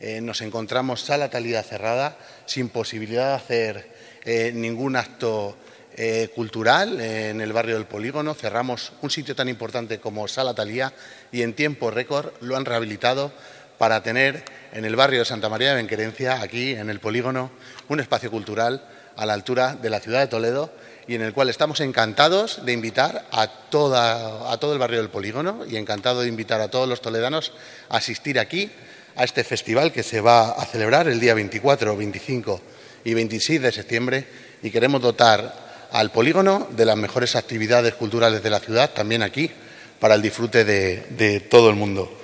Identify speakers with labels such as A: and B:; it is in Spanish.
A: Nos encontramos Sala Thalía cerrada, sin posibilidad de hacer ningún acto cultural en el barrio del Polígono. Cerramos un sitio tan importante como Sala Thalía y en tiempo récord lo han rehabilitado para tener en el barrio de Santa María de Benquerencia, aquí en el Polígono, un espacio cultural a la altura de la ciudad de Toledo y en el cual estamos encantados de invitar a todo el barrio del Polígono y encantado de invitar a todos los toledanos a asistir aquí a este festival que se va a celebrar el día 24, 25 y 26 de septiembre y queremos dotar al Polígono de las mejores actividades culturales de la ciudad, también aquí, para el disfrute de todo el mundo.